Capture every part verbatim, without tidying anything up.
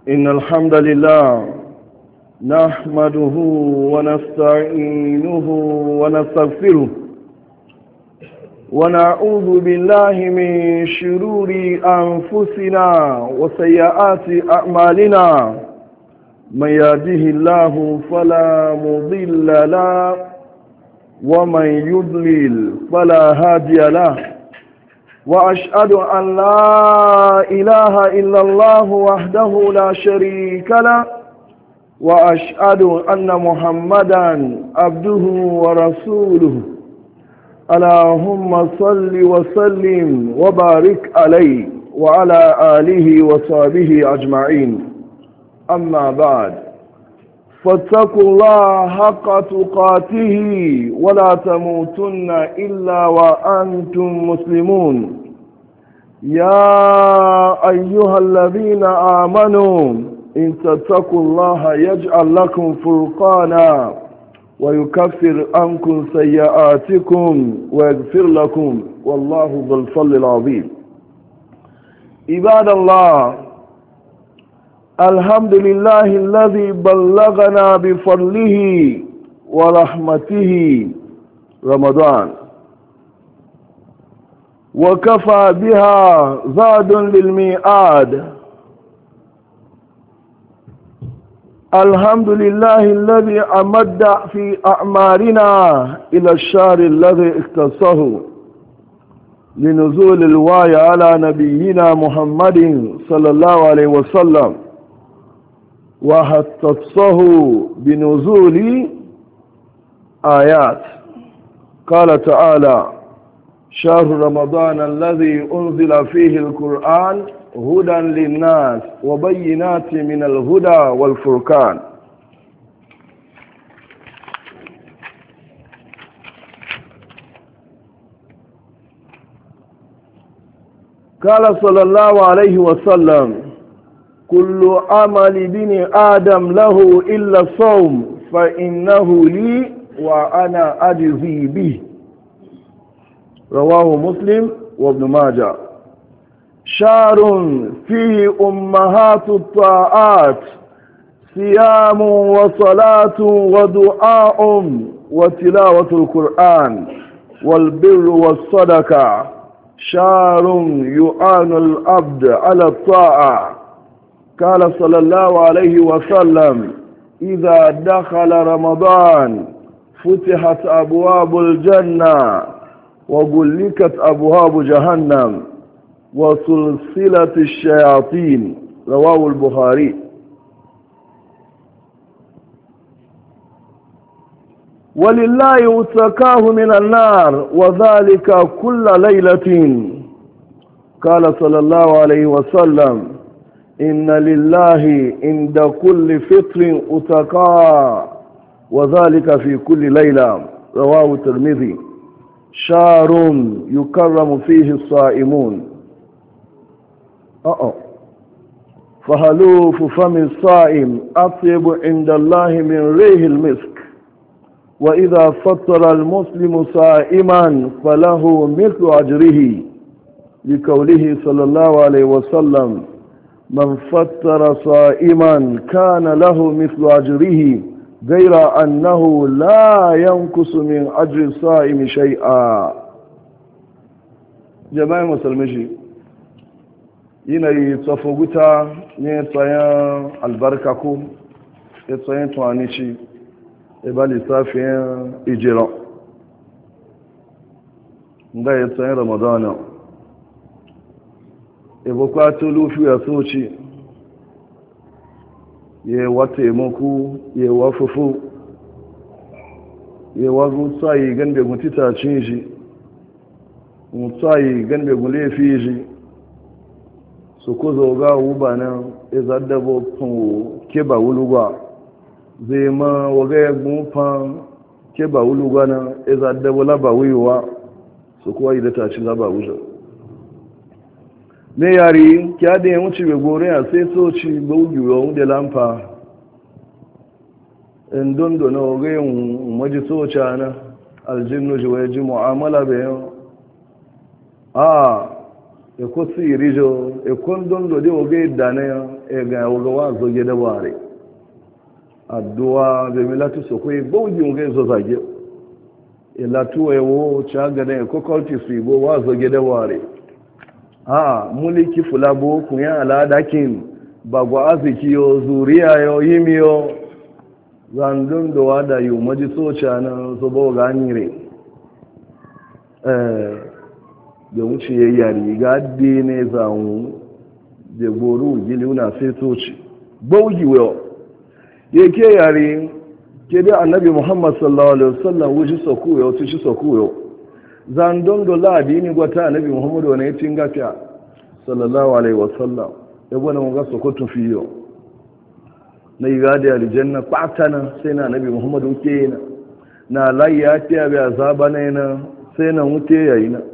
إن الحمد لله نحمده ونستعينه ونستغفره ونعوذ بالله من شرور أنفسنا وسيئات أعمالنا. من يهده الله فلا مضل له ومن يضلل فلا هادي له، وأشهد أن لا إله إلا الله وحده لا شريك له، وأشهد أن محمدا عبده ورسوله. اللهم صل وسلم وبارك عليه وعلى آله وصحبه أجمعين. أما بعد، فاتقوا الله حق تقاته ولا تموتن إلا وأنتم مسلمون. يا أيها الذين آمنوا إن تتقوا الله يجعل لكم فرقانا ويكفر عنكم سيئاتكم ويغفر لكم، والله ذو الفضل العظيم. عباد الله، الحمد لله الذي بلغنا بفضله ورحمته رمضان، وكفى بها زاد للميعاد. الحمد لله الذي أمد في أعمارنا إلى الشهر الذي اختصه لنزول الوحي على نبينا محمد صلى الله عليه وسلم، وخصه بنزول آيات. قال تعالى: شهر رمضان الذي أنزل فيه القرآن هدى للناس وبينات من الهدى والفرقان. قال صلى الله عليه وسلم: كل عمل بني آدم له إلا الصوم فإنه لي وأنا أجزي به. رواه مسلم وابن ماجه. شهر فيه أمهات الطاعات، صيام وصلاة ودعاء وتلاوة القرآن والبر والصدقة. شهر يعان العبد على الطاعة. قال صلى الله عليه وسلم: إذا دخل رمضان فتحت أبواب الجنة وغلقت أبواب جهنم وسلسلة الشياطين. رواه البخاري. ولله اتقاه من النار، وذلك كل ليلة. قال صلى الله عليه وسلم: إن لله عند كل فطر اتقاء، وذلك في كل ليلة. رواه الترمذي. شهر يكرم فيه الصائمون. أه فهلوف فم الصائم أطيب عند الله من ريح المسك. وإذا فطر المسلم صائما فله مثل أجره، لقوله صلى الله عليه وسلم: من فطر صائما كان له مثل أجره غير أنه لا ينقص من أجر الصائم شيئا. جماعة مسلمين، yanayi tsafoguta ne tsayen albarka ko ya tsayen tuwanici ya ba lissafin ijiran ga ya tsayen ramadana ya bukwa tulufi ya soci ya wata yamaku ya wafufu ya wagu tsayi ganbe gutita cin shi tsayi ganbe gulefi shi su ku zoga wuba nan ya zaddabo kan keba wuluwa zai ma waga ya gumfan keba wuluwa nan ya zaddabo laba wiwa su kuwa yi da tashi laba wujo ne yari kya da ya wuce bai gore a sai soci gbaugiwa wunde lamfa in dondo na waga yin maji soca na aljinnu ji wa ya ji mu'amala bayan a e ko siri jo e kon don do de oge dane e ga oga wa zo ge da bare addu'a be milatu so ko e bawji oge zo zage e latu e wo cha ga ne ko ko ti su bo wa zo ge da bare a muliki fulabo kun ya alada kin bagwa aziki yo zuriya yo yimiyo zandun da wada yi maji soca na zubo ganire da wuce ya yari ga ne zaun da gboru gili na sai soci baugi wayo ya ke yari ke da annabi muhammad sallallahu alaihi wasallam wuce soku yau tuci soku yau zandun da ladi ne gwata annabi muhammad wani ya cin gafiya sallallahu alaihi wasallam ya gwada mu ga sokotun fiyo na yi gadi aljanna kwatana sai na nabi muhammadu ke yi na na layi ya fiya biya zaba na yana sai na wuce ya yi na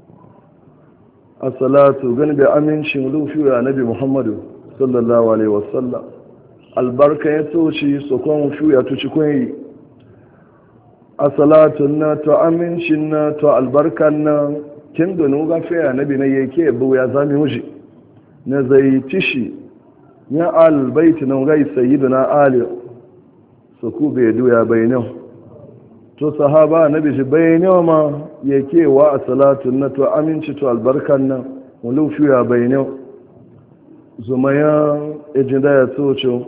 a salatu gani bai amincin lufi ya nabi muhammadu sallallahu alaihi wasallam albarka ya toci sokon wufi ya tuci kun yi a salatu na to amincin na to albarkan na kin donu gafe ya nabi na yake bu ya zami wuce na zai tishi ya albaiti nan gai sayyiduna ali su ku bai duya bainahu to sahaba nabi shi bainahu ma yake wa a salatun na to aminci to albarkan nan wulufi ya bainahu zumaya ejinda ya tsoci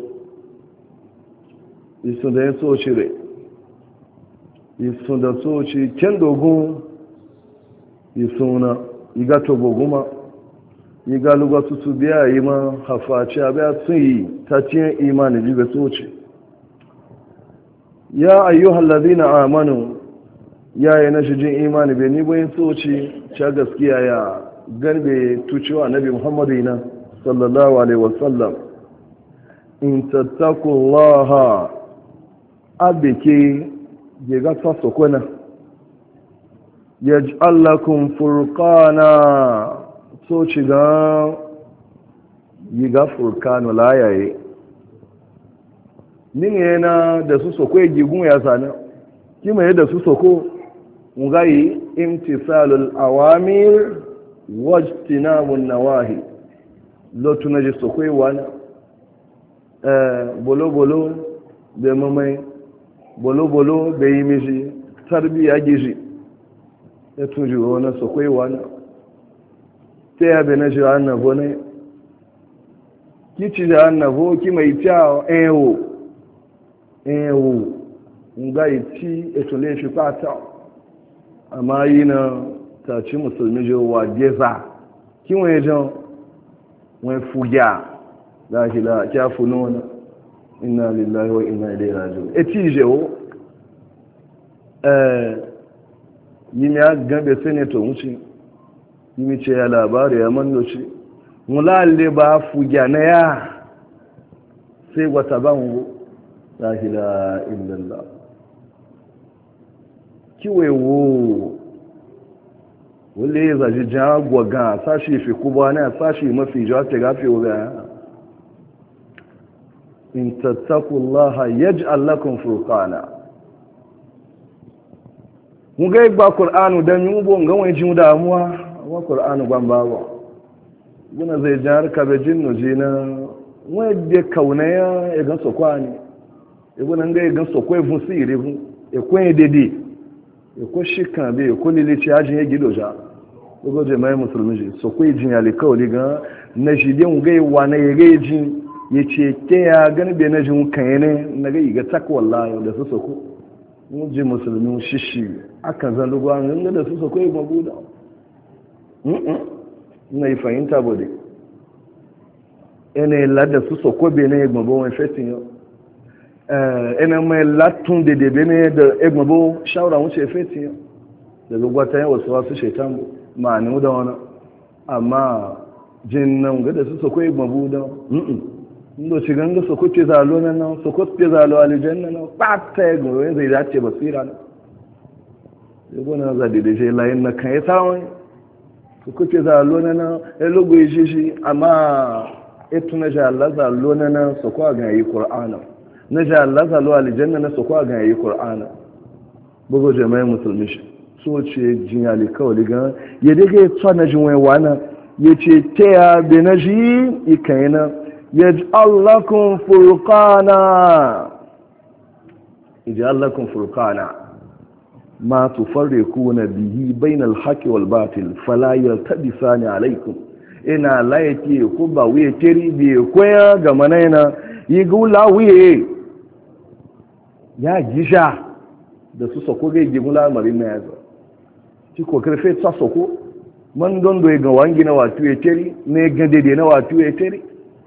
isun da ya tsoci re isun da tsoci ken dogon isuna igato goguma yi galuga tutu biya yi ma hafaci a biya sun yi ta ciyen imani jibe soce ya ayyuhal ladina amanu ya yi na shijin imani bai ni bayan soce ca gaskiya ya garbe tucewa nabi muhammadu na sallallahu alaihi wasallam in tattakullaha abike ya gasa sokona yaj'al lakum furqana so ci ga yi ga furkanu layaye nin yana da su soko ya gigun ya sana kima yadda su soko ngayi imtisalul awamir wajtinabun nawahi lotu na ji soko yi wani bolo bolo da mamai bolo bolo da yi mishi tarbiya gishi ya tuji wani soko yi wani ta yabe na shi annabo ne kici da annabo ki mai kyawo ewo ewo nga iti etole shi fata amma yi na taci musulmi jo wa geza kin wani jan wani fugya da shi la kya funona inna lillahi wa inna ilaihi raji'un eti jewo eh yi mi a gambe senator wuce yi ce ya labari ya mandoci mulalle ba fugya na ya sai wata bango la ilaha illallah kiwewo wale ya zaji jagwa ga sashi fi kuba na sashi mafi jawa ta gafe wa in tattakullaha yaj'al lakum furqana mun ga ba qur'anu dan yubo ngan jin damuwa wa qur'anu ban bawa guna zai jar ka be jinnu jina wadde kaunaya e gan sokwani e guna ngai gan sokwe fun sire fun e kwen dede e ko shika be ko lile ci ajin e gidoja ko je mai musulmi ji sokwe jin ya le kawli ga na shi den ngai wa na ye jin yace ke ya gan be na jin kan ne na ga iga takwa wallahi da su soko mun ji musulmi shishi akan zan lugwa nan da su sokwe mabuda na yi fahimta bude ene lada su soko bene egbabo wọn fetin yau ene mai latun dede bene da egbabo shawara wuce fetin yau daga gwata yawa su wasu shaitan ma ni da wani amma jin nan ga da su soko egbabo da ndo ci ganga soko ce zalo na nan soko ce zalo alijanna na ɓata ya goro zai dace basira na ya gona za dede shi layin na kan ya tsawon su kuke za lona na ya logo ya shi amma etu na Allah za lona na su kwa ga yi Qur'ana na Allah za lo aljanna na su kwa ga yi Qur'ana bugo jama'a musulmi shi so ce jinyali kawai ga ya daga ya tsana jin wai wana yace taya be na shi ikaina yaj'al lakum furqana yaj'al lakum furqana ma tufarriquna bihi bainal haqqi wal batil fala yaltabisani alaykum ina laiki ku ba wuye teri bi koya ga manaina yi gula wuye ya gisha da su soko ga yi gula marin na yazo ci ko karfe ta soko man don do ga wangi na watu ya teri ne ga dede na watu ya teri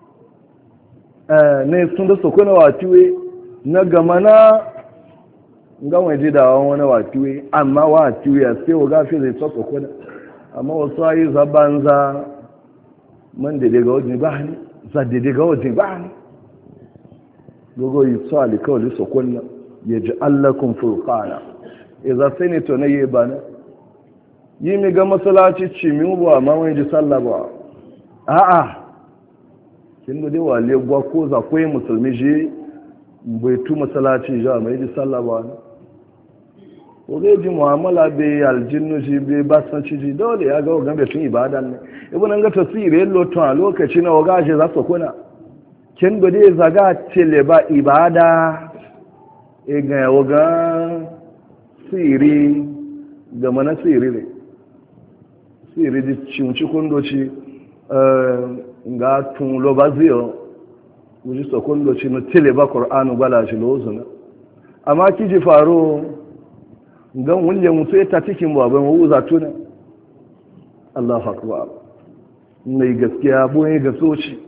eh ne sun da soko na watu na ga mana nga waje da wani watu amma watu ya sai wa gafe zai ta soko na amma wasu ayi zabanza man da daga wajen ba ne za da daga wajen ba ne gogo yi tsali kawai su kunna ya ji allakun furkana ya za sai ne to na yi ba na yi mi ga masalaci ci mi ba ma wani ji sallah ba a'a kin da dai wale gwa ko za ko yi musulmi ji bai tu masalaci ja mai ji sallah ba ne ko ga ji mu'amala bai aljinnu ji bai basan ci ji dole ya ga gambe tun ibadan ne ibn an ga tasiri lotun a lokaci na waga shi za su kuna kin gode zaga tele ba ibada e ga waga siri ga mana siri ne siri di cinci kondoci ga tun lo bazio wuji so kondoci no tele ba qur'anu bala shi lozuna amma kiji faro gan wunje mutu ya ta cikin baban wuza tuna Allahu akbar mai gaskiya boye ga soci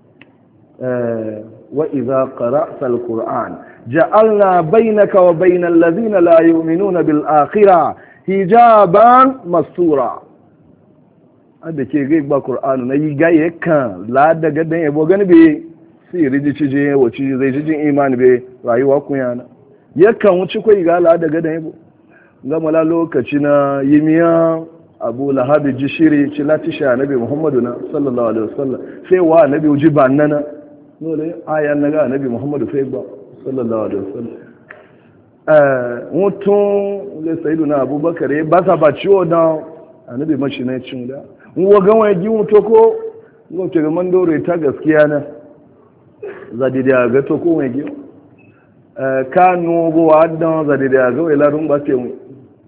wa idza qara'ta al-qur'an ja'alna bainaka wa bainal ladhina la yu'minuna bil akhirah hijaban mastura ade ke ga ba qur'anu na yi gaye kan la daga dan yabo gani be sai riji cije wace zai jin imani be rayuwa kun yana yakan wuci ko ga la daga dan yabo gama la lokaci na yimiya abu lahabi jishiri ci latisha nabi muhammadu na sallallahu alaihi wasallam sai wa nabi uji bannana dole ayan naga nabi muhammadu sai ba sallallahu alaihi wasallam eh mutun le sayyiduna abubakar ba sa ba ciwo da annabi mashi ne cin da wa ga wani ji muto ko ngo ce ga man dore ta gaskiya na zadi da ga to ko mai gi eh kanu go adan zadi da ga wai larun ba ce mu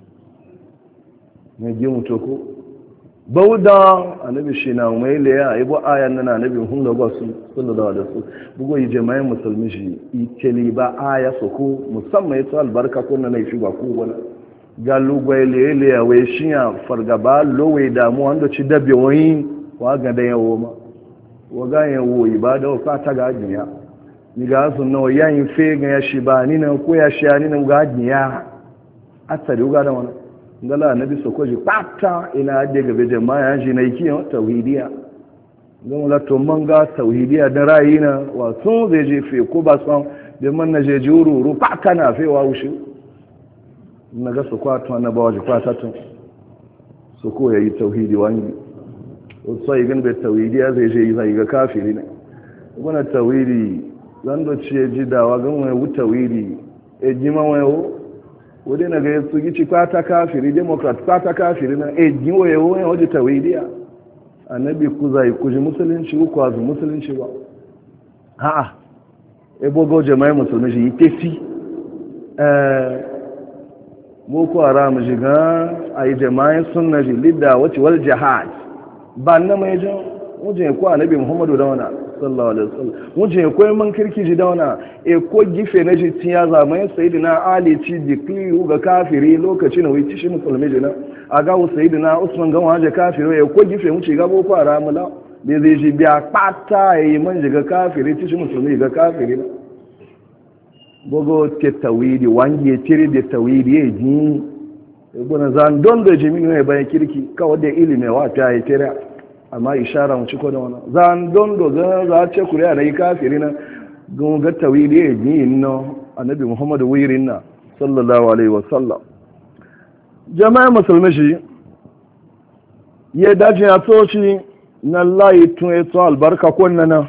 mai gi muto ko bauda annabi shi na mai le ya ibo ayan nan annabi hun ga wasu sallallahu alaihi wasallam bugo yi jama'in musulmi shi ikeli ba aya soko musamman yato albarka ko na shi ba ko wala galu gwele le ya we shiya fargaba lowe damu wanda ci dabe wani wa ga da yawo ma wa ga yawo ibada wa fata ga ajiya ni ga sun nawa yayin fe ga ya shi ba ni na ko ya shi ni na ga ajiya asari ga da wannan ngala annabi sokoji pata ina de gabe jama'a shi na yiki tauhidiya don la to manga tauhidiya da rayina wa sun zai je fe ko ba son da man na je juru ru pata na fe wa ushi na ga su kwato na bawaji kwata tun su ko yayi tauhidi wani sai gan da tauhidiya zai je yi zai ga kafiri ne wannan tauhidi zan do ce jidawa gan wani tauhidi e jima wani wadda na gaya su gici kwata kafiri democrat kwata kafiri na e giwo ya wuyan wadda tawidiya annabi ku zai kuji musulunci ku kwazu musulunci ba ha'a e bogo jama'i musulmi shi yi tefi boko haram shiga a yi jama'i sunna shi lidda wacce wal jihad ba na mai jan wajen ko annabi muhammadu da wana sallallahu alaihi wasallam wajen ko man kirki ji da wana e ko gife na ji tiya zamanin sayyidina ali ci dikliyu ga kafiri lokacin wai ci shi musulmi jina a ga sayyidina usman ga waje kafiri e ko gife mu ci ga boko haram la be zai ji biya pata yi man ji ga kafiri ci shi musulmi ga kafiri na bogo te tawidi wangi e tiri de tawidi e ji e bona zan don da jimi ne bayan kirki kawai da ilimi wa ta yi tira amma ishara mu ciko da wannan zan don do ga za ce kuriya na yi kafiri na ga tawili ya yi no annabi muhammadu wirin na sallallahu alaihi wasallam jama'a musulmi shi ya dace ya toci na layi tun eto albarka kwanna na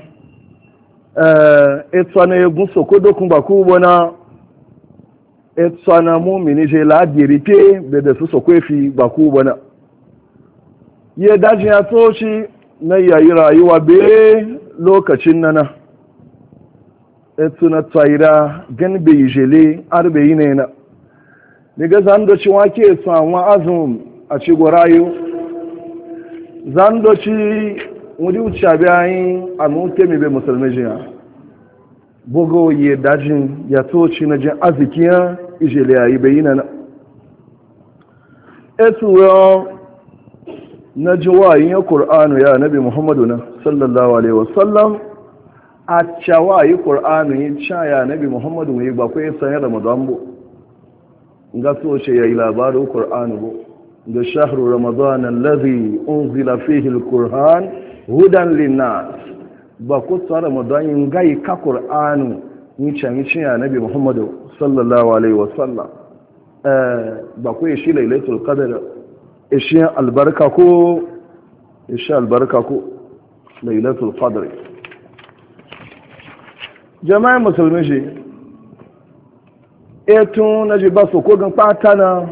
eto na egun soko dokun ba ku bona eto na mumini je la dirite da da su soko fi ba ku bona ya dace ya toci na yayi rayuwa be lokacin nana etu na tsaira gan bai jele arbe yi ne na daga zandoci wake samuwa azum a ci gorayo zandoci wuri wuce bayan a mutu mai bai musulmi jiya bugo ya dajin ya toci na jin arzikiya ijele yayi bai yi na etu yau na ji wayin ya ƙur'anu ya nabi muhammadu na sallallahu alaihi wasallam a cewa yi ƙur'anu yi ca ya nabi muhammadu yi ba kwaye sanya ramadan bu ga so ce ya yi labarin ƙur'anu bu da shahru ramadan allazi unzila fihi alquran hudan linnas ba ku sa ramadan yin gai ka ƙur'anu yi can yi ya nabi muhammadu sallallahu alaihi wasallam ba kwaye shi lailatul qadr ishiyan albarka ko ishiyan albarka ko lailatul qadr jama'a musulmi shi etun na ji ba su ko gan pata na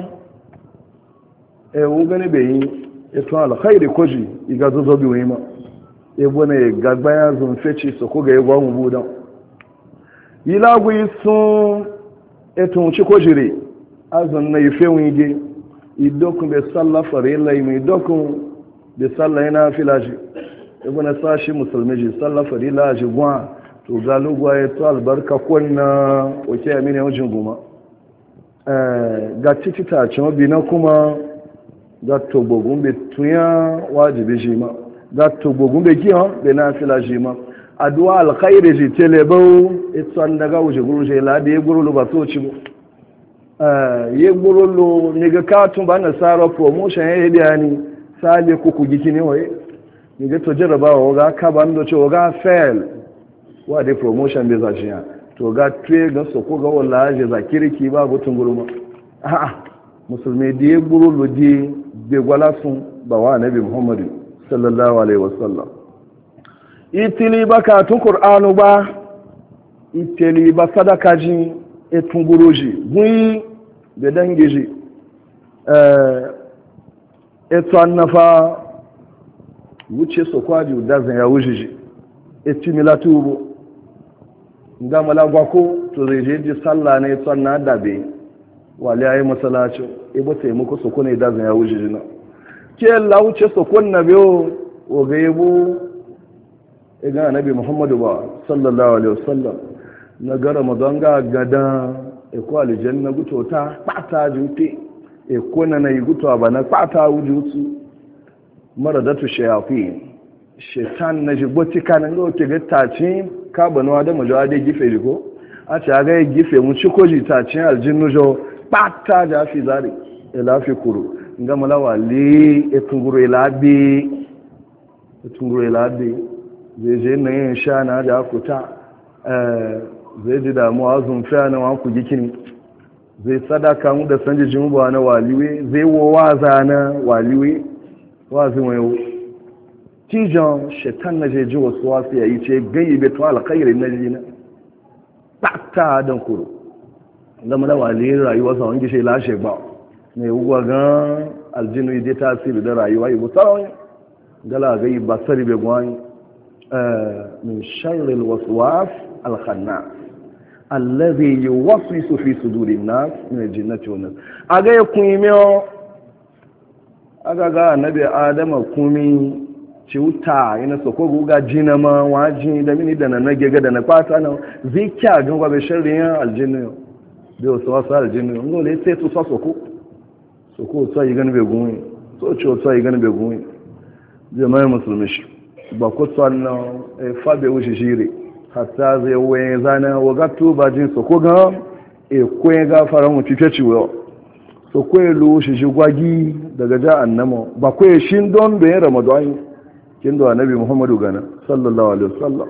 e wo gani be yi etun alkhairi ko ji iga zozo bi wima e bona e gagba ya zun feci so ko ga yego mu budan yilagu sun etun ci ko jire azun na ife wige idokun bai sallah farilla mai idokun bai sallah yana filaji ibi na sashi musulmi ji sallah farilla ji gwa to galugwa ya to albarka kwanna oke ya mini wajen goma ga titi ta ce mabi na kuma ga togbogun bai tuya wajibi ji ma ga togbogun bai kiyan bai na filaji ma aduwa alkhairi ji telebau ita daga wuce guru je ladi ya guru ba so ci mu ye gburolo ni ga katun ba nasara promotion ya yi ni sale kuku giki ne waye ni ga to jarabawa ga ka ban do ce ga fail wa de promotion be za shi ya to ga tuye ga so ko ga wallahi je za kirki ba butun guruma a'a musulmi da ye gburolo di be gwala sun ba wa nabi muhammad sallallahu alaihi wasallam itili ba ka tun qur'anu ba itili ba sadaka ji etun guroji gun da dangi ji etu annafa wuce su kwaji dazin ya wuce ji etu milatu ubu ga malagwa ko to zai je ji sallah ne etu anna dabe wale ya yi masalacin ibo taimako su kuna dazin ya wuce ji na ke la wuce su kuna biyo oga yabo iga nabi muhammadu ba sallallahu alaihi wasallam na ga ramadan ga gada eko aljanna guto ta pata jute eko na nayi guto ba na pata wujutu maradatu shayatin shaitan na jiboti kana ngo ke ga taci ka banwa da majawa da gife ko a ce ga gife mu ci koji taci aljinnu jo pata da fi zari ila fi kuru nga malawa li etunguru ila bi etunguru ila bi zai je na yin sha na da kuta eh zai ji damuwa zumfiya na wanku gikin zai sadaka mu da sanji jimubuwa na waliwe zai wo waza na waliwe wazin wayo tijan shetan na jeji wasu wasu yayi ce ganyi beto alkhairin na jina ta dan kuro zama da waliwe rayuwa sa wangi shi lashe ba ne ugwa gan aljinu ide tasiri da rayuwa yi butarawin gala gai basari be gwani min sharril waswas al-khannas alladhi yuwaswisu fi sudurin nas min al-jinnati wan nas aga yakun yimo aga ga annabi adama kumi ciuta ina soko guga jina ma waji da mini da na gega da na kwata na zikya gan gwa be sharrin al-jinnu be waswasa al-jinnu ngole sai to soko soko to yi gan be gun so ci to yi gan be gun jama'a musulmi ba ko tsanna fa be wuce shire hatta zai waye zana wagatu ba jin so ko ga e ko ga fara mu fice ciwo so ko lu shi shi gwagi daga ja annama ba ko shin don da ramadan kin da annabi muhammadu gana sallallahu alaihi wasallam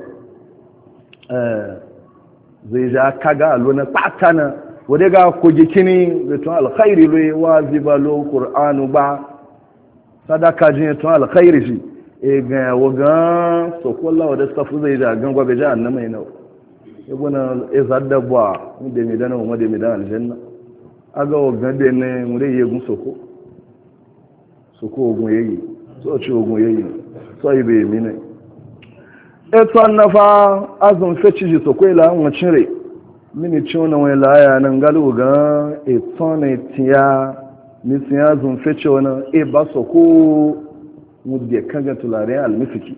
eh zai ja kaga aluna patana wade ga ko gikini da to alkhairi lo waziba lo qur'anu ba sadaka jin to alkhairi shi e ga waga so kollawa da safu zai da gangwa be ja annama ina e bona e zadda bwa de mi dana mu de mi dana aljanna aga waga de ne mu de yegun soko soko ogun yeyi so ci ogun yeyi sai bai mine eto nafa azun feci ji to kwela an cire mini ciwon wani laya nan galu ga eto ne tiya ni tiya azun feci wani e ba so ko mudde kaga tulare almifiki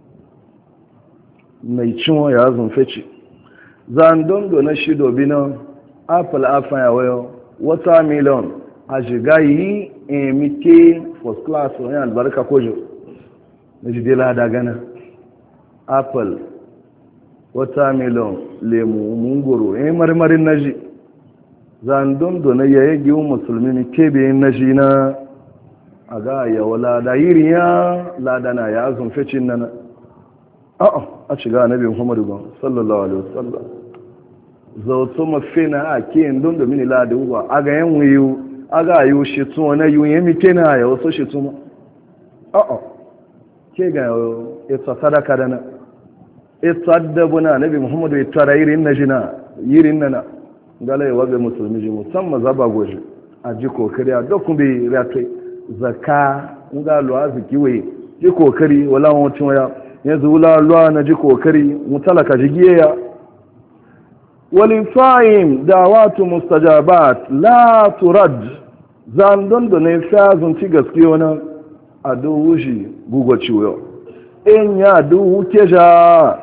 mai ciwon ya azun feci zan dondo na shido bina apple afa ya wayo wata million a shiga yi emike first class wani albarka kojo na jidela da gana apple watermelon lemu mungoro eh marmarin naji zandon do na yaye giwu musulmi ne kebe naji na aga ya wala da yiriya ladana ya azun fecin nan a'a a shiga annabi Muhammadu sallallahu alaihi wasallam zauto mafina a ke don da mini ladu wa aga yan wiyu aga yu shi tun na yu yemi kena ya waso shi tun a'a ke ga ita sadaka dana ita addabuna nabi Muhammadu ya tara yirin na jina yirin nana gala wabe musulmi ji musamman zaba goji a ji kokari a dokun bai ratai zaka nga lo aziki we ji kokari wala wacin waya yanzu wula lo na ji kokari mutalaka jigiye ya walin fa'im dawatu mustajabat la turad zandon da ne fazun ci gaskiya wannan a duwushi gugo ciwo in ya duwu keja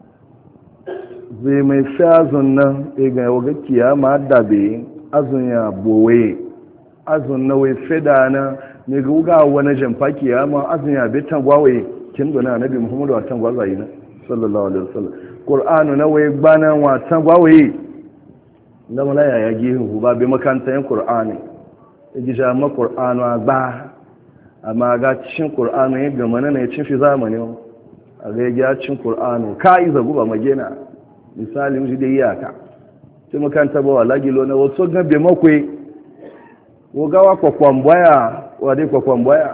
zai mai fazun nan ga waga kiyama dabe azun ya bowe azun na wai feda na ne ga wuga wani jamfa kiyama azun ya bai tangwawe kin dona nabi Muhammadu wa tangwaza yi na sallallahu alaihi wasallam qur'anu na wai gbana wa tangwawe na malaya ya gihu ba bai makanta yin qur'ani gija ma qur'anu agba amma ga cin qur'anu ya gama na ya cin fi zamani a ga ya cin qur'anu ka iza guba magena misali mu da iyaka sai makanta ba wala gilo na wato gabe makwai wogawa kwakwambaya wa dai kwakwambaya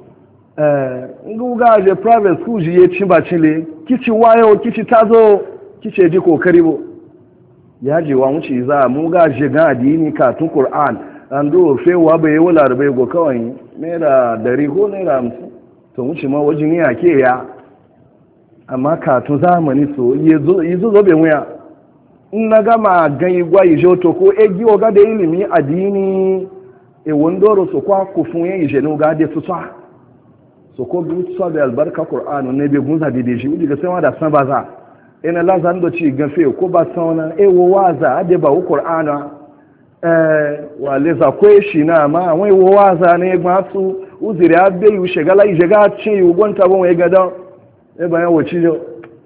eh nguga je private school ji ye chimba chile kici wayo kici tazo kici ji kokari bo ya je wa mu ci za mu ga je ga adini ka tun qur'an an do fe wa bai wala da bai go kawai ne da dari ko ne da mutu to mu ci ma wajin ya ke ya amma ka tun zamani so yezo yezo zo be wuya in na gama gani gwayi joto ko egi oga da ilimi adini e wondoro so kwa kufun yin jenu ga de tutsa so ko bi tutsa da albarka qur'anu ne be gunza de deji udiga sai ma da san baza ina la zan do ci gafe ko ba sauna e wo waza ade ba qur'ana eh wa le za ko shi na ma wai wo waza ne ma su uzire abbe yu shegala ije ga cin yu gonta bon e gadan e ba yan wuci jo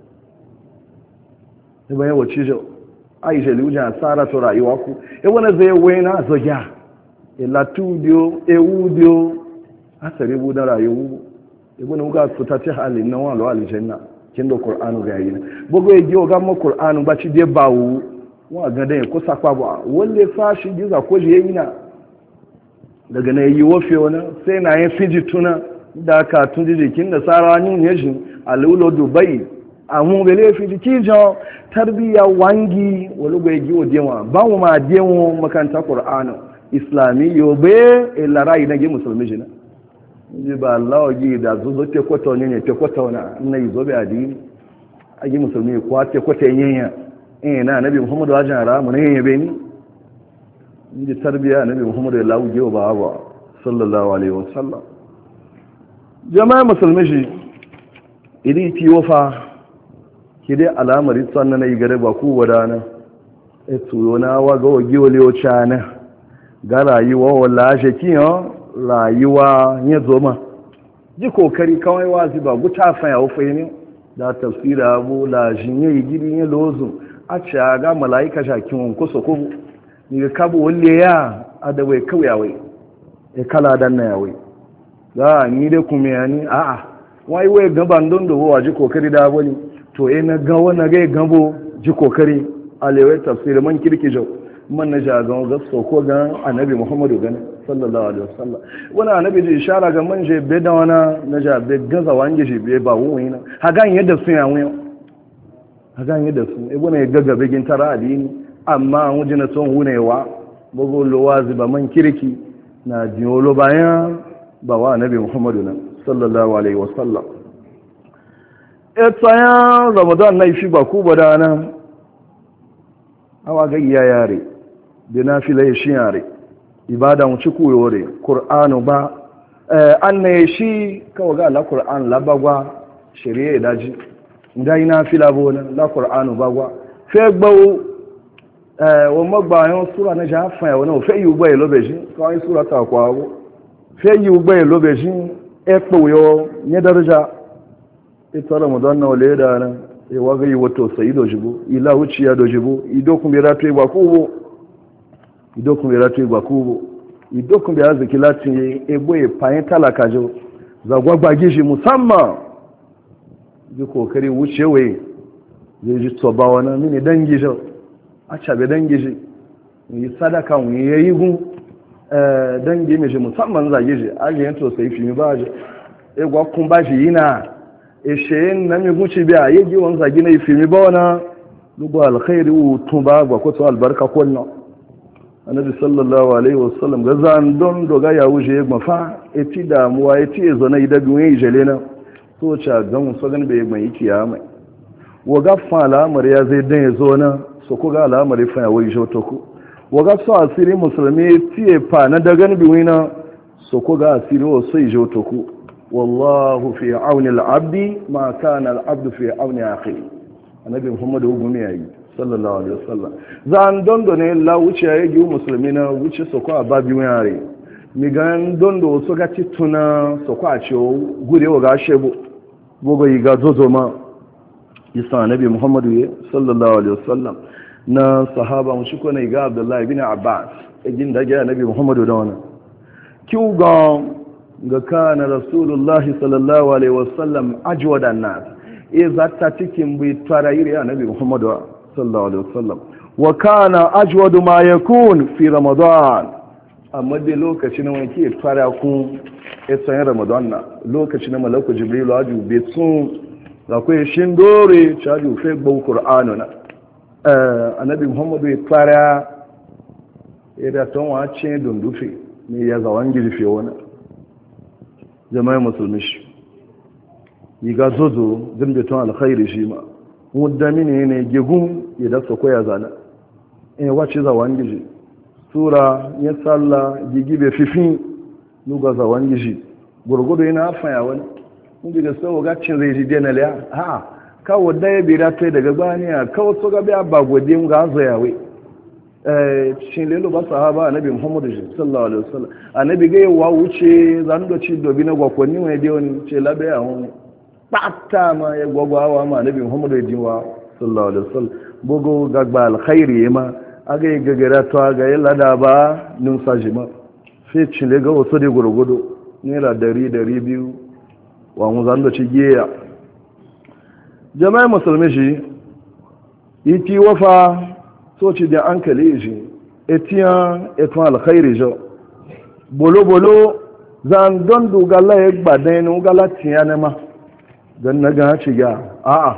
e ba yan wuci jo aisha liuja asara to rayuwa ku e wani zai wena zogya e latudio e udio asari bu da rayuwa e wani ga fita ta halin nan walo aljanna kin da qur'anu ga yi bogo e ji oga mo qur'anu ba ci de bawo wa ga da ko sakwa ba walle fashi giza ko je yina daga na yi wofe wani sai na yin fiji tuna da ka tun jikin da sarawa ne shi alulo dubai àwọn bele fi kijo tarbiya wangi wani bai giwo dewa ba mu ma dewo makanta qur'ani islami yo be ila rai na gi musulmi jina ji ba Allah gi da zuzo te kwato ne ne te kwato na na yi zobe adini agi musulmi kwa te kwato yenya eh na nabi muhammadu wajen ra mu ne yabe ni ji tarbiya nabi muhammadu ya lawo giwo ba ba sallallahu alaihi wasallam jama'a musulmi shi idi ti wofa ki dai alamar sannan na yi gare ba ku wadana e tuyo na waga wagi wale wacce na ga rayuwa wala shi kiyan rayuwa ya zoma ji kokari kawai wazi ba guta faya wa fahimi da tafsira abu la jinye yi gidi ya lozu a ce ga mala'ika shakin wanko so kubu ni ga kabu wale ya adawai kawai yawai e kala dan na yawai ga ni dai kuma yani a'a wai wai gaban don da waje kokari da wani to eh na ga wani ga gambo ji kokari alewai tafsir man kirki jau man na ja ga ga so ko ga annabi muhammadu gane sallallahu alaihi wasallam wani annabi ji ishara ga man je be da wana na ja be gaza wange shi be ba wuyi na hagan yadda su ya wuyi hagan yadda su e bona ga ga begin tara adini amma an wuji na son hunewa bugo lowazi ba man kirki na jiolo bayan ba wa annabi muhammadu na sallallahu alaihi wasallam e tsayan ramadan na ifi ba ku bada nan awa ga iya yare da na fi laye shi yare ibada mu ci kuyore qur'anu ba an ne shi kawo ga la qur'an la bagwa shari'a daji ndai na fi labo na la qur'anu bagwa fe gbawo wọ́n mọ́gbà yán súra náà ṣe àfàn ẹ̀wọ̀n náà fẹ́ yìí gbọ́ èlò bẹ̀ṣí kọ́ súra tàkọ̀ àwọ́ fẹ́ yìí gbọ́ èlò bẹ̀ṣí ẹ̀pọ̀ yọ ní daraja ita ramadan náà lè dára ìwà ga yi wato sayi dojibo ila wuciya dojibo idokun bai ratu igba kubo idokun bai ratu igba kubo idokun bai arziki láti egbo ìpàyín talaka jọ zagwagba gishi musamman ji kokari wucewe zai ji tsoba wani mini dangi jau a cabe dangi shi yi sadaka wani ya yi gun dangi mai shi musamman zage shi ajiyen to sai fi mi ba ji egwa kun ba shi yana ishe na mi guci biya yi gi wani zage na yi fi mi ba wana lugu alkhairi tun ba gwa kwato albarka kwanna annabi sallallahu alaihi wasallam ga zan don doga ya wuce ya mafa eti damuwa eti ezo na idabi wani ijele na so ca gan so gan bai mai kiyama waga fa al'amar ya zai dan ya zo na so ko ga al'amar ya fa wai jo to ku waga so asiri musulmi tiye fa na da gan bi wina so ko ga asiri o sai jo to ku wallahu fi auni al-abdi ma kana al-abdu fi auni akhi annabi muhammadu gumi yayi sallallahu alaihi wasallam zan dondo ne la wuce ya yi musulmi na wuce so ko ababi wani mi gan dondo so ga tituna so ko a ce gure wa ga shebo bogo yi ga zozo ma isa annabi muhammadu sallallahu alaihi wasallam na sahaba mu shi ko ne ga abdullahi ibn abbas ejin da ga annabi muhammadu da wannan kiu ga ga kana rasulullahi sallallahu alaihi wasallam ajwada nas e zatta cikin bi tarayiri annabi muhammadu sallallahu alaihi wasallam wa kana ajwadu ma yakun fi ramadan amma dai lokacin wani ke fara kun esan ramadan na lokacin malaku jibril aju be sun akwai shin dore chaju fe gbo qur'anu na eh annabi muhammadu ya fara ida ton wa ce dundufe ne ya zawan girfe wani jama'a musulmi shi yiga zozo zimbe ton alkhairi shi ma muddami ne ne gegun ya dasa koya zana in wace zawon gishi tura ya tsalla gigibe fifin nuga zawon gishi gurgudu yana afanya wani inda da sau gacin zai ji dena liya ha kawo daya bira ta daga baniya kawo so gabi abba godin ga zayawe cikin lelo ba sahaba annabi muhammadu sallallahu alaihi wasallam annabi ga yawa wuce zanu da ci dobi na gwakwanni wani dai wani ce labe a wani ɓata ma ya gwagwawa ma nabi muhammadu ya jiwa sallallahu alaihi wasallam bugu gagba alkhairi ma aga yi gagara to aga yi lada ba nunsa jima fi cile ga wasu da gurgudu naira dari dari biyu wa mu zan da ci giya jama'i musulmi shi yi ti wafa so ci da an kale shi etiyan eton alkhairi jo bolo bolo zan don dogala ya gbadayin ugala tiyana ma don na ga ci ga a'a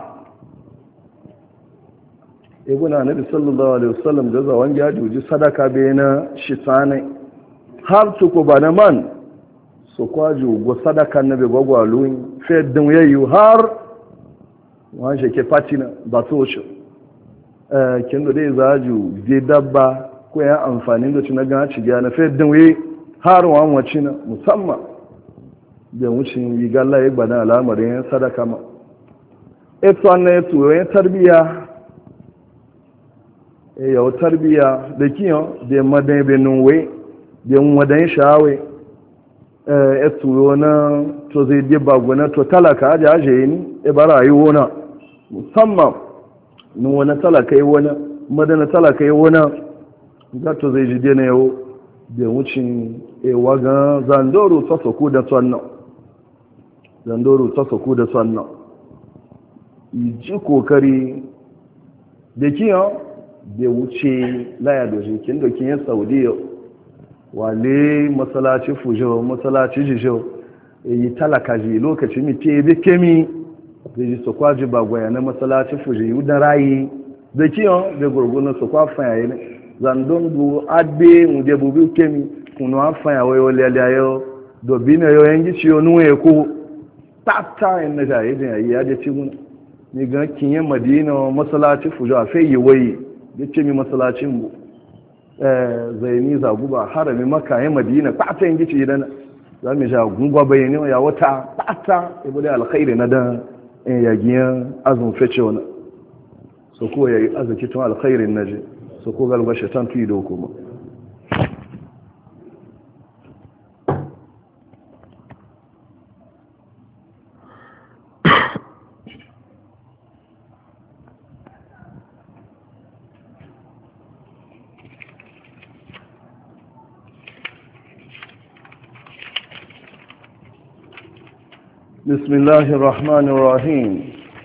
ibuna nabi sallallahu alaihi wasallam da zawan ya juji sadaka bai na shitane har su ko bana man su kwaju go sadaka nabi gwagwalu fe dan yayi har wa je ke patina ba to shi eh kin da dai zaju je dabba ko ya amfani da na ga ci ga na fe dan yayi har wa wacina musamman da wucin yi galla ya gbada al'amarin sadaka ma eto na eto yin tarbiya e yau tarbiya da kiyon da madan benin wai da wadan shawe eto na to zai je bagwana to talaka aje aje ni e bara yi wona musamman ni wani talaka yi wani madana talaka yi wani ga to zai ji dena yau da wucin e waga zandoro sasa ku da tsannan zandoro ta saku da sannan ji kokari da kiyan da wuce laya da jikin da kiyan saudiya wale matsalaci fujo matsalaci jijo yi talaka ji lokaci mi te bi kemi da ji su kwaji bagwaya na matsalaci fujo yi da rayi da kiyan da gurgunan su kwafa yayi ne zandon du adbe mu da bubi kemi kunu afa yayi wale alayo dobina yo yangi ciyo nuwe ko tata in na jaye da yayi ya je cikin ni ga kinye madina masallaci fujo a fayi wai yace mi masallacin mu eh zaini zaguba harami makka ya madina kwata yin gici idan za mu ja gungwa bayani ya wata kwata ibada alkhairi na da yagiyan azun fece wani so ko yayi azaki tun alkhairin naji so ko galba shaitan fi do kuma بسم الله الرحمن الرحيم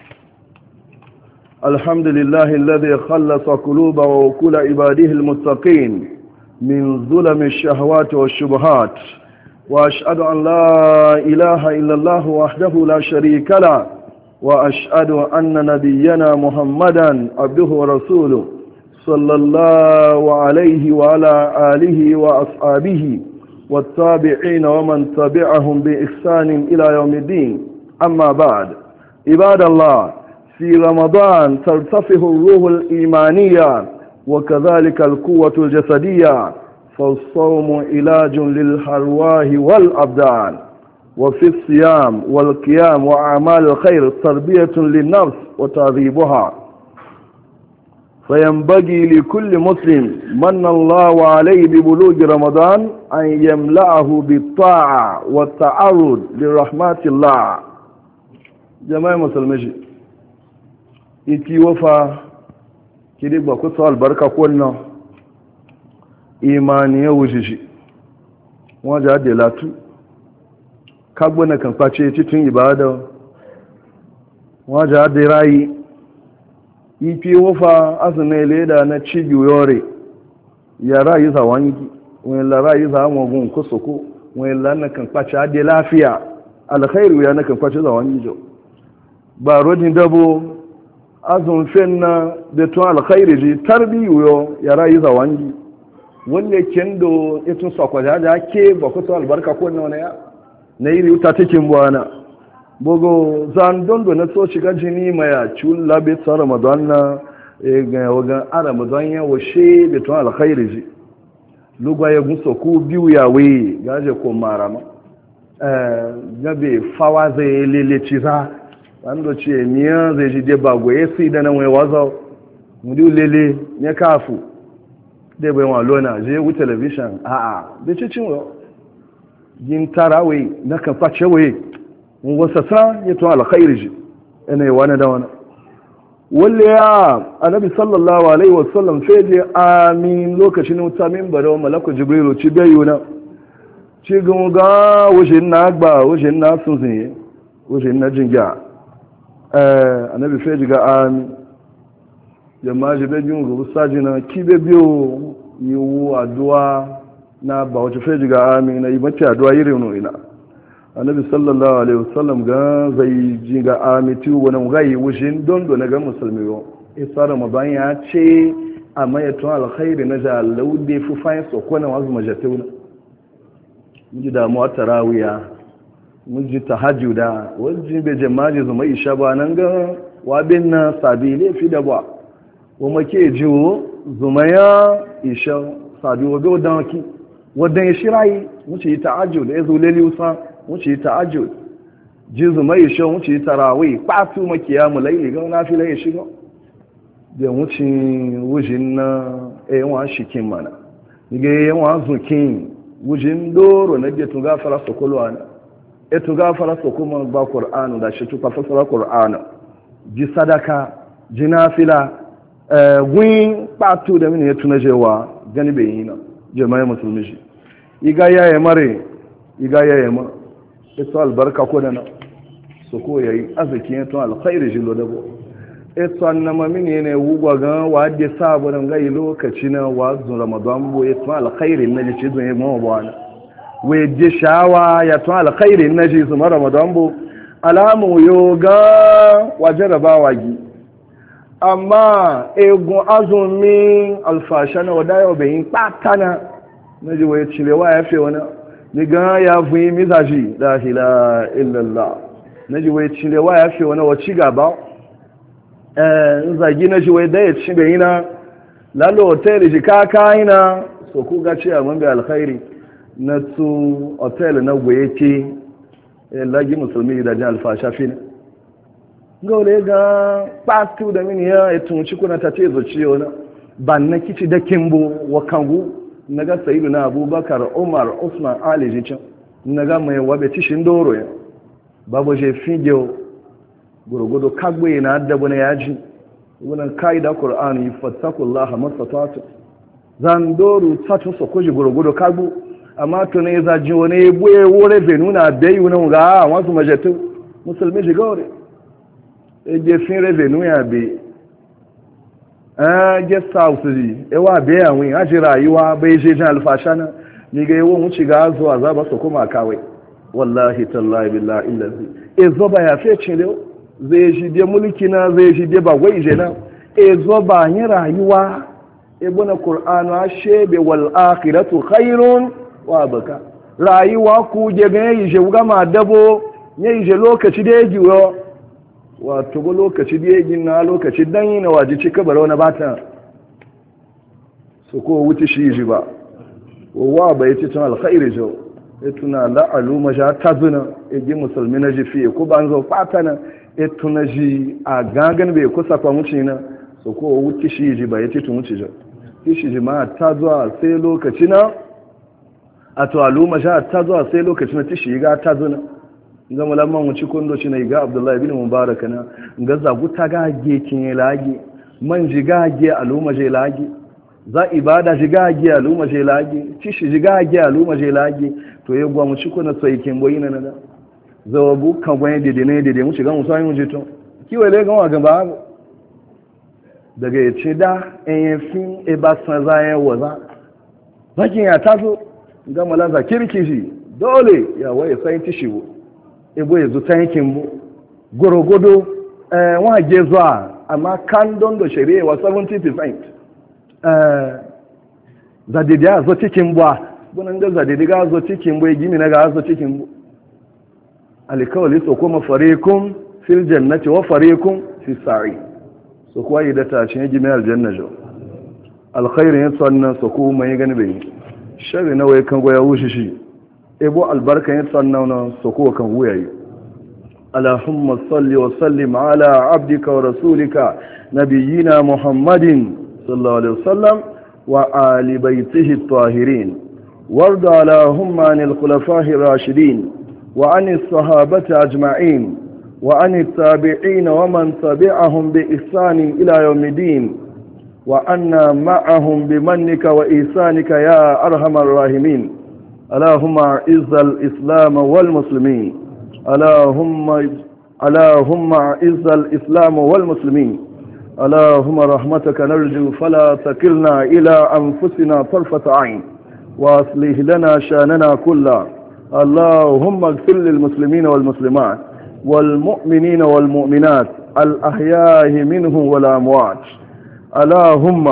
الحمد لله الذي خلص قلوب وعقول عباده المتقين من ظلم الشهوات والشبهات وأشهد أن لا إله إلا الله وحده لا شريك له وأشهد أن نبينا محمدا عبده ورسوله صلى الله عليه وعلى آله وأصحابه والتابعين ومن تبعهم بإحسان إلى يوم الدين أما بعد عباد الله في رمضان ترتفع الروح الإيمانية وكذلك القوة الجسدية فالصوم علاج للأرواح والأبدان وفي الصيام والقيام وأعمال الخير تربية للنفس وتهذيبها فينبغي لكل مسلم من الله عليه ببلوغ رمضان أن يملأه بالطاعة والتعرض لرحمة الله جماعة مسلمين iki wafa kidi ba ku sa albarka kunna imani ya wuce shi waje da latu kagbo na kan face cikin ibada waje da rayi iki wafa azune leda na cibiyore ya rayi za wangi wani la rayi za magun kusoko wani la na kan face da lafiya alkhairu ya na kan face za wangi jo ba rodin dabo azun fenna da tun alkhairi ji tarbiyo ya rayu za wangi wanda kendo itun sakwaja da ke ba ku to albarka ko na ya na yi ta cikin buwana bogo zan dondo na so shiga jini maya chul labe ta ramadan na ga waga ramadan ya washe da tun alkhairi ji lugwa ya guso ku biyu ya we gaje ko marama eh gabe fawa zai leleci za wanda ce miya zai ji dai ba goye su da nan wai wazo mudu lele ne kafu dai bai wa lona je wu television a a da ce cin yin tarawai na kan face waye mun wasa sa ya to alkhairi ji ina yi wani da wani walle ya annabi sallallahu alaihi wasallam sai je amin lokacin mutamin baro malaku jibrilu ci bayuna ci gunga wujin na gba wujin na sun zin wujin na jinga annabi feji ga an jama'a jibe jin rubu sajina kibe biyo yiwu addu'a na ba wace feji ga amin na yi mace addu'a yi reno ina annabi sallallahu alaihi wasallam ga zai ji ga amin tiwo wani gayi wushin don na ga musulmi yau isa ramadan ya ce a mayatun alkhairi na jalau da fi fayin sokona wasu majatau na ji damuwa tarawiya mun ji tahajjuda wajen bai jama'i zuma isha ba nan ga wabin na sabi laifi da ba wa make jiwo zuma ya isha sabi wa bai wadan waki wadan ya shirayi wuce yi tahajjud ya zo lali usa wuce yi tahajjud ji zuma isha wuce yi tarawih kwatu makiya mu laili ga na fi laye shiga da wuce wujin na yawan shikin mana ga yawan zukin wujin doro na getu gafara sokolwa na etu gafara so kuma ba qur'anu da shi tuka fasara qur'anu ji sadaka ji nafila eh gwin patu da mini etu najewa gani be yina jama'a musulmi shi iga yaye mare iga yaye ma etu albarka ko dana so ko yayi azaki etu alkhairi jilo dabo etu annama mini ne wugwa ga wa de sabo dan ga lokaci na wa zu ramadan bo etu alkhairi na ji zun yi mu bwana weje shawa ya tun alkhairi na ji su mara madambo alamu yoga wa jarabawa gi amma egun azumi alfasha na wada yau bayin patana na ji waye cilewa ya fi wani ni ga ya fi mizaji la ila illallah na ji waye cilewa ya fi wani waci gaba eh zagi na shi wai da ya ci bai na lalo hotel shi kaka ina so ku ga ce mun bi alkhairi na tu hotel na goye ce lagi musulmi da jin alfasha fi gole ga patu da mini ya etun ci kuna ta ce zo ciyo na ban na kici da kimbo wa kangu naga sayyiduna abubakar umar usman ali jicin naga mai wabe tishin doro ya babu je fijo gurgudu kagbe na adabu na yaji wannan kaida qur'ani fattakullaha masatatu zan doru tatu so koji gurgudu kagbu amma to ne za ji wani buye wore venuna bayu na ga wasu majatu musulmi ji gore e je fin revenu ya be eh je south ji e wa be awin a ji rayuwa bai je jan alfashana ni ga yawo mu ci ga zo azaba so kuma kawai wallahi tallahi billahi illazi e zo ba ya fe cin lewo zai shi de mulki na zai shi de ba gwai je na e zo ba yin rayuwa e bona qur'anu ashebe wal akhiratu khairun wa baka rayuwa ku je ga yi je gama dabo yi je lokaci da yaji yo wato go lokaci da yaji na lokaci dan yi na waje ci kabar wani bata so ko wuce shi ji ba wa ba yace tun alkhairi jo etuna la aluma ja tazuna eji musulmi na ji fiye ko ban zo fatana etuna ji a gangan bai kusa kwa muci na so ko wuce shi ji ba yace tun wuce jo shi ji ma ta zuwa sai lokaci na a to aluma ja ta zuwa sai lokaci na tishi ga ta zuna ga mulamman wuce kondo ci na ga abdullahi bin mubarak na ga zagu ta gage kin lagi man ji gage aluma je lagi za ibada ji gage aluma je lagi tishi ji gage aluma je lagi to ya gwa mu ci ko na sai kin boyi na na zawabu kan gwa dede ne dede mu shiga mu sai mu je to kiwe le ga wa ga ba daga ya ce da en fin e ba san za ya waza bakin ya tazo ga malaza kirki shi dole ya waye sai tishi ebo ya zuta yankin bu gorogodo eh wa je zuwa amma kan don do shari'a wa seventy percent eh za dede ya zo cikin bu bunan da za dede ga zo cikin bu gimi na ga zo cikin bu alikawli so kuma fariqum fil jannati wa fariqum fi sa'i so kuwa yi da tashin gimi aljanna jo alkhairin sannan so ko mai gani bai shari na wai kan goya wushi shi ebo albarkan yin sannan na soko kan wuyayi Allahumma salli wa sallim ala abdika wa rasulika nabiyyina Muhammadin sallallahu alaihi wasallam wa ali baitihi at-tahirin warda Allahumma anil khulafa'i rashidin wa anis sahabati ajma'in wa anit tabi'in wa man tabi'ahum bi ihsan ila yawmiddin wa anna ma'ahum bimannika wa ihsanika ya arhamar rahimin اللهم اعز الإسلام والمسلمين اللهم اللهم اعز الإسلام والمسلمين اللهم رحمتك نرجو فلا تكلنا إلى أنفسنا طرفة عين وأصلح لنا شأننا كله اللهم اغفر للمسلمين والمسلمات والمؤمنين والمؤمنات الأحياء منهم والأموات اللهم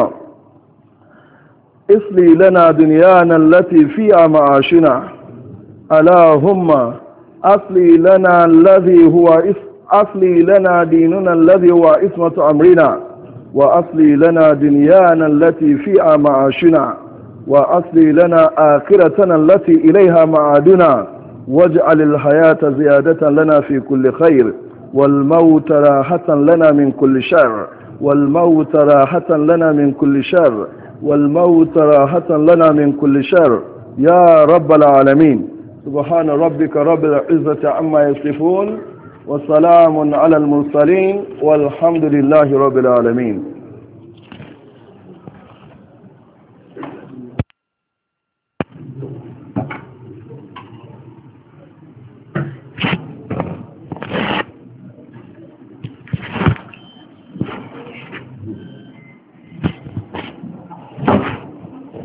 اصلي لنا دنيانا التي فيها معاشنا اللهم اصلي لنا الذي هو اصلي لنا ديننا الذي هو عصمة امرنا واصلي لنا دنيانا التي فيها معاشنا واصلي لنا اخرتنا التي اليها معادنا واجعل الحياة زيادة لنا في كل خير والموت راحة لنا من كل شر والموت راحة لنا من كل شر والموت راحة لنا من كل شر يا رب العالمين سبحان ربك رب العزة عما يصفون وسلام على المرسلين والحمد لله رب العالمين